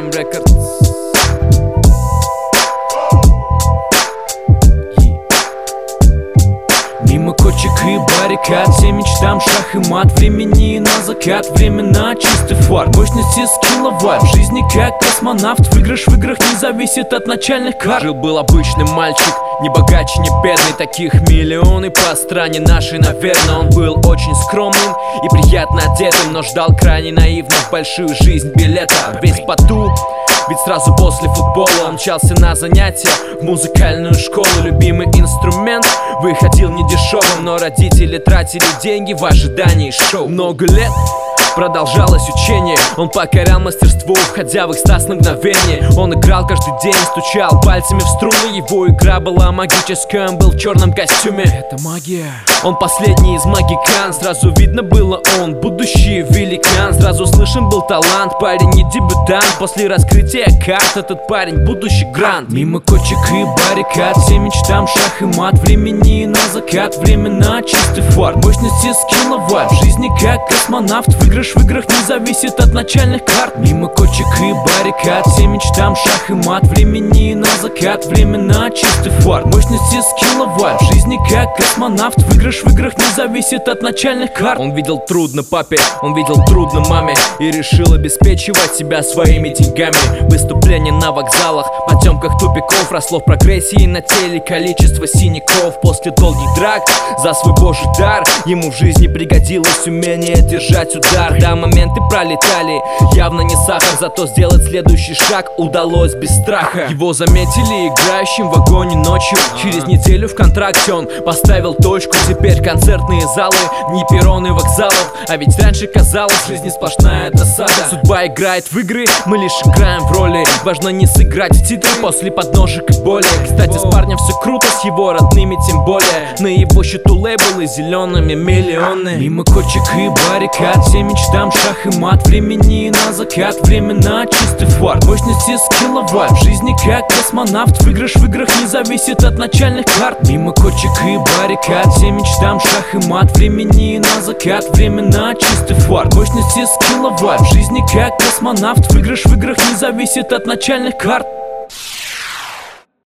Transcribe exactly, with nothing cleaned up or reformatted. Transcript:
Prime Records. Мимо кочек и баррикад, всем мечтам шах и мат. Времени на закат, время на чистый фарт. Мощности скилловать, в жизни как космонавт. Выигрыш в играх не зависит от начальных карт. Жил-был обычный мальчик, не богаче, не бедный. Таких миллионы по стране нашей, наверное. Он был очень скромным и приятно одетым, но ждал крайне наивно в большую жизнь билета. Весь в поту, ведь сразу после футбола он мчался на занятия в музыкальную школу. Любимый инструмент выходил недешевым, но родители тратили деньги в ожидании шоу. Много лет продолжалось учение, он покорял мастерство, входя в экстаз на мгновение. Он играл каждый день, стучал пальцами в струны. Его игра была магическая, он был в черном костюме. Это магия. Он последний из магикан, сразу видно было он будущий великан. Сразу слышен был талант, парень не дебютант. После раскрытия карт этот парень будущий грант. Мимо кочек и баррикад, всем мечтам шах и мат. Времени на закат, время на чистый фарт. Мощности скилловать, в жизни как космонавт. Выигрыш в играх не зависит от начальных карт. Мимо кочек и баррикад, всем мечтам шах и мат. Времени на закат, время на чистый фарт. Мощности скилловать, в жизни как космонавт. Выигрыш в играх не зависит от начальных карт. Он видел трудно папе, он видел трудно маме и решил обеспечивать себя своими деньгами. Выступления на вокзалах, потемках тупиков. Росло в прогрессии на теле количество синяков. После долгих драк за свой божий дар ему в жизни пригодилось умение держать удар. Да, моменты пролетали, явно не сахар, зато сделать следующий шаг удалось без страха. Его заметили играющим в вагоне ночью. Через неделю в контракте он поставил точку. Теперь концертные залы, не перроны вокзалов. А ведь раньше казалось, в жизни сплошная досада. Судьба играет в игры, мы лишь играем в роли. Важно не сыграть в титры после подножек и боли. Кстати, с парнем все круто, с его родными тем более. На его счету лейблы зелеными миллионы. Мимо кочек и баррикад, всем мечтам шах и мат. Времени на закат, время на чистый фарт. Мощности скилловать, в жизни как космонавт. Выигрыш в играх не зависит от начальных карт. Мимо кочек и баррикад, всем мечтам шах и мат. Времени на закат, время на чистый фарт. Мощности скилловать, в жизни как космонавт. Выигрыш в играх не зависит от начальных карт.